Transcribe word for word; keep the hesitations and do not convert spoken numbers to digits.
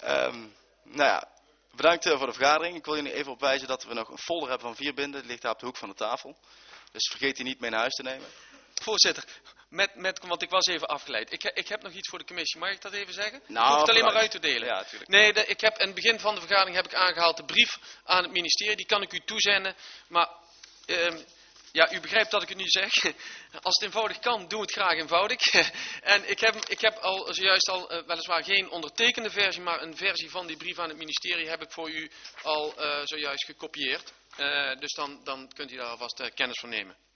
Um, nou ja, bedankt uh, voor de vergadering. Ik wil jullie even op wijzen dat we nog een folder hebben van vier binden. Die ligt daar op de hoek van de tafel. Dus vergeet die niet mee naar huis te nemen. Voorzitter, met, met, want ik was even afgeleid. Ik, ik heb nog iets voor de commissie. Mag ik dat even zeggen? Nou, ik hoef het alleen maar uit te delen. Ja, natuurlijk. Nee, de, ik heb in het begin van de vergadering heb ik aangehaald de brief aan het ministerie. Die kan ik u toezenden. Maar uh, ja, u begrijpt dat ik het nu zeg. Als het eenvoudig kan, doe het graag eenvoudig. En ik heb, ik heb al zojuist al uh, weliswaar geen ondertekende versie, maar een versie van die brief aan het ministerie heb ik voor u al uh, zojuist gekopieerd. Uh, dus dan, dan kunt u daar alvast uh, kennis van nemen.